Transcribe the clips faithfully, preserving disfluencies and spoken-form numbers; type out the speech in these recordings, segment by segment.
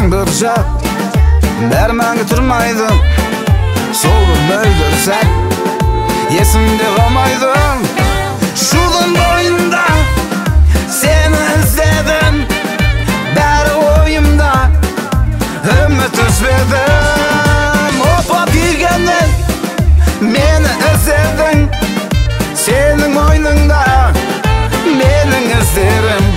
жаңбыржап, бәрі мәңгі тұрмайды. Солды мөлдірсәк, есімде қалмайды. Шудың бойында сені іздедім, бәрі ойымда, үміт үзбедім. Опап келгеннен мені іздедің, сенің мойныңда менің іздерім.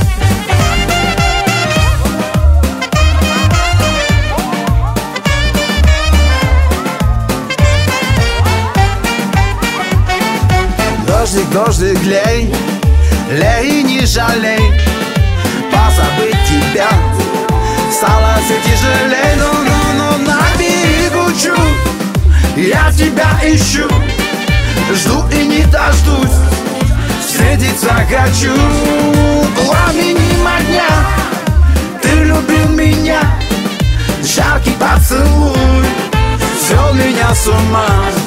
Дождик, дождик, лей, лей, не жалей. Позабыть тебя стало все тяжелей. Но, но, но на берегу чу, я тебя ищу, жду и не дождусь, встретиться хочу. Пламенем огня ты любил меня, жаркий поцелуй свел меня с ума.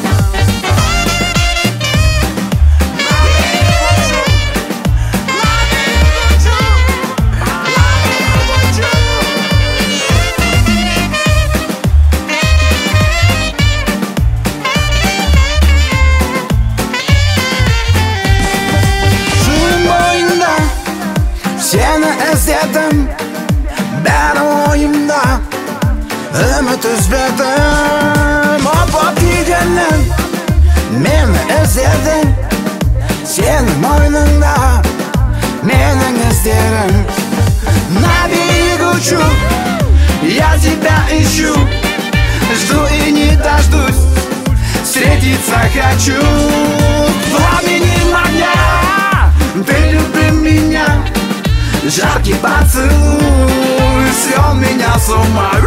Seni izledim, bәрі ойымда, үміт үзбедім. Опап келгеннен мені іздедің, сенің мойныңда менің іздерім. На берегу чу, я тебя ищу, жду и не дождусь, встретиться хочу. Пламенем огня ты любил меня, жаркий поцелуй свел меня с ума.